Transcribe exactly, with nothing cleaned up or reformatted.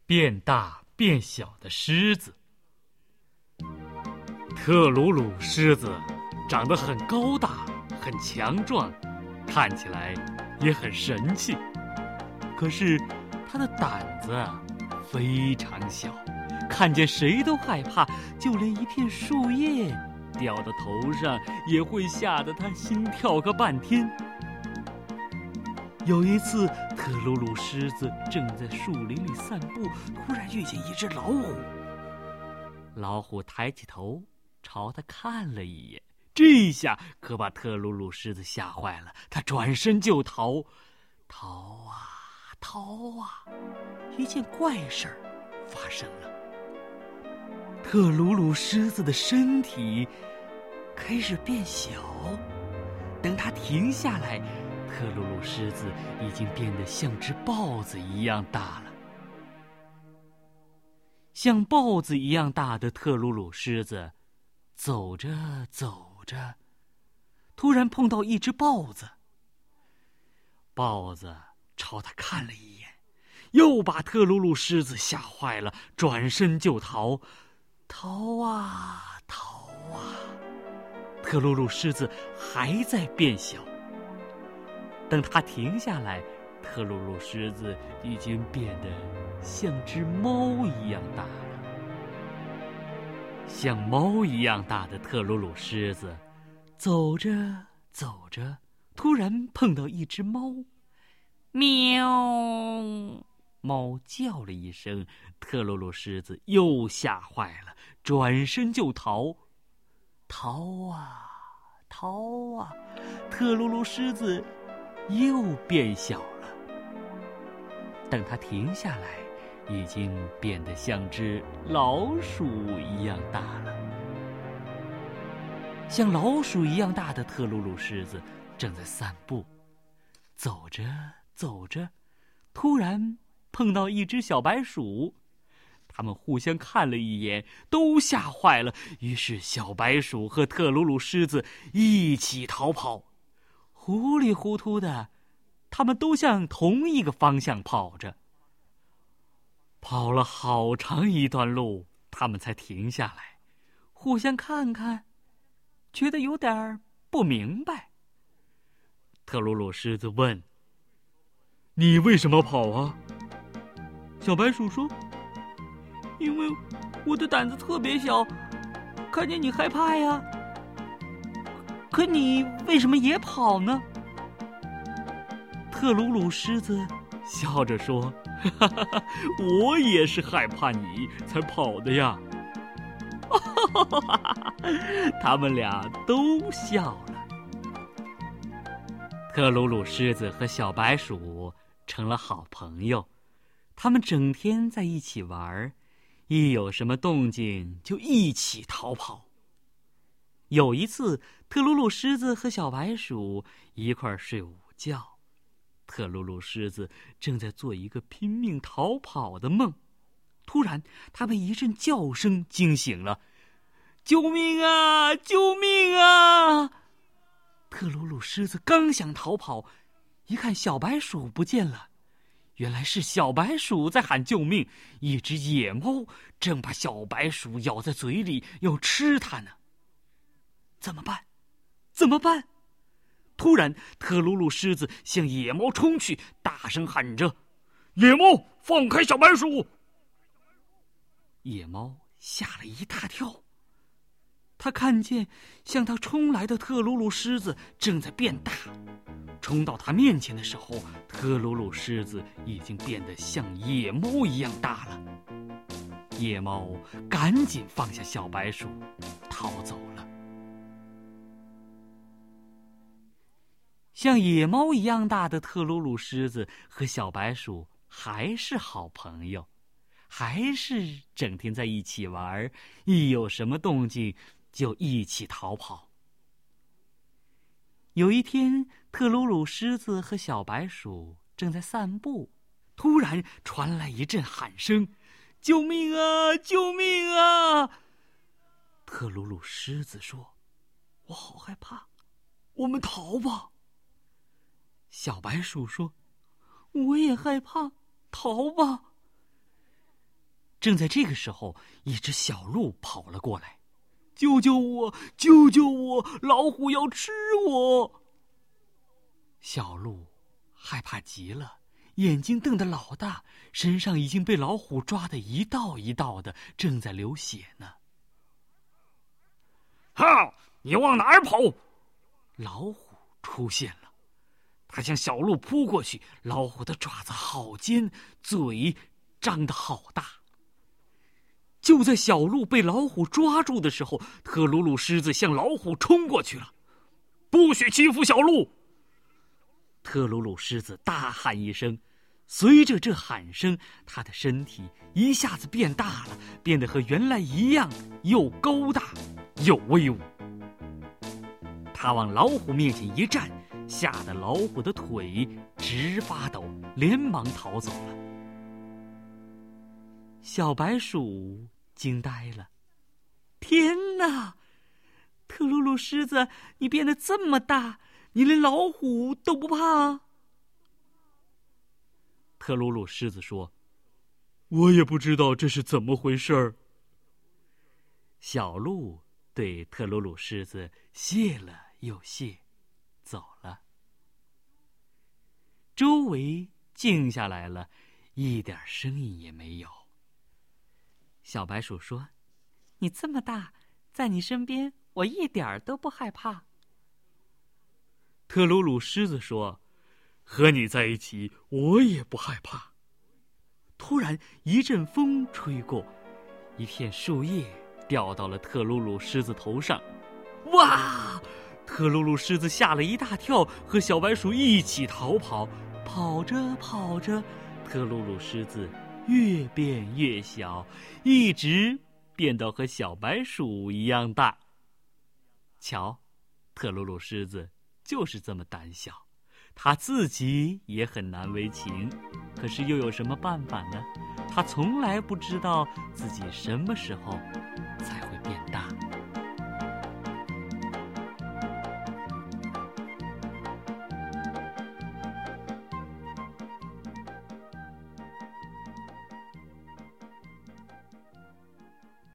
变大变小的狮子。特鲁鲁狮子长得很高大，很强壮，看起来也很神气。可是它的胆子非常小，看见谁都害怕，就连一片树叶掉到头上也会吓得它心跳个半天。有一次，特鲁鲁狮子正在树林里散步，突然遇见一只老虎。老虎抬起头朝他看了一眼，这下可把特鲁鲁狮子吓坏了，他转身就逃。逃啊逃啊，一件怪事儿发生了。特鲁鲁狮子的身体开始变小，等它停下来，特鲁鲁狮子已经变得像只豹子一样大了。像豹子一样大的特鲁鲁狮子走着走着，突然碰到一只豹子。豹子朝他看了一眼，又把特鲁鲁狮子吓坏了，转身就逃。逃啊逃啊，特鲁鲁狮子还在变小。等它停下来，特鲁鲁狮子已经变得像只猫一样大了。像猫一样大的特鲁鲁狮子走着走着，突然碰到一只猫。喵！猫叫了一声，特鲁鲁狮子又吓坏了，转身就逃。逃啊逃啊，特鲁鲁狮子又变小了。等它停下来，已经变得像只老鼠一样大了。像老鼠一样大的特鲁鲁狮子正在散步，走着走着，突然碰到一只小白鼠。他们互相看了一眼，都吓坏了。于是小白鼠和特鲁鲁狮子一起逃跑。糊里糊涂的，他们都向同一个方向跑着。跑了好长一段路，他们才停下来，互相看看，觉得有点不明白。特鲁鲁狮子问：“你为什么跑啊？”小白鼠说：“因为我的胆子特别小，看见你害怕呀。可你为什么也跑呢？”特鲁鲁狮子笑着说：“哈哈哈，我也是害怕你才跑的呀。”他们俩都笑了。特鲁鲁狮子和小白鼠成了好朋友，他们整天在一起玩，一有什么动静就一起逃跑。有一次，特鲁鲁狮子和小白鼠一块儿睡午觉。特鲁鲁狮子正在做一个拼命逃跑的梦，突然他被一阵叫声惊醒了。“救命啊！救命啊！”特鲁鲁狮子刚想逃跑，一看小白鼠不见了，原来是小白鼠在喊救命，一只野猫正把小白鼠咬在嘴里要吃它呢。怎么办？怎么办？突然，特鲁鲁狮子向野猫冲去，大声喊着：“野猫，放开小白鼠！”野猫吓了一大跳，他看见向他冲来的特鲁鲁狮子正在变大。冲到他面前的时候，特鲁鲁狮子已经变得像野猫一样大了。野猫赶紧放下小白鼠，逃走了。像野猫一样大的特鲁鲁狮子和小白鼠还是好朋友，还是整天在一起玩，一有什么动静就一起逃跑。有一天，特鲁鲁狮子和小白鼠正在散步，突然传来一阵喊声：“救命啊！救命啊！”特鲁鲁狮子说：“我好害怕，我们逃吧。”小白鼠说：“我也害怕，逃吧。” 正在这个时候，一只小鹿跑了过来，救救我！救救我！老虎要吃我！小鹿害怕极了，眼睛瞪得老大，身上已经被老虎抓得一道一道的，正在流血呢。 哈！你往哪儿跑？ 老虎出现了，它向小鹿扑过去，老虎的爪子好尖，嘴张得好大。就在小鹿被老虎抓住的时候，特鲁鲁狮子向老虎冲过去了。 不许欺负小鹿！ 特鲁鲁狮子大喊一声，随着这喊声，他的身体一下子变大了，变得和原来一样，又高大又威武。他往老虎面前一站，吓得老虎的腿直发抖，连忙逃走了。小白鼠惊呆了，天哪！特鲁鲁狮子，你变得这么大，你连老虎都不怕？特鲁鲁狮子说：“ 我也不知道这是怎么回事儿。” 小鹿对特鲁鲁狮子谢了又谢，走了。周围静下来了，一点声音也没有。小白鼠说：“你这么大，在你身边，我一点都不害怕。” 特鲁鲁狮子说：“和你在一起，我也不害怕。” 突然一阵风吹过，一片树叶掉到了特鲁鲁狮子头上。哇！特鲁鲁狮子吓了一大跳，和小白鼠一起逃跑。跑着跑着，特鲁鲁狮子越变越小，一直变到和小白鼠一样大。瞧，特鲁鲁狮子就是这么胆小，他自己也很难为情，可是又有什么办法呢？他从来不知道自己什么时候才会变大。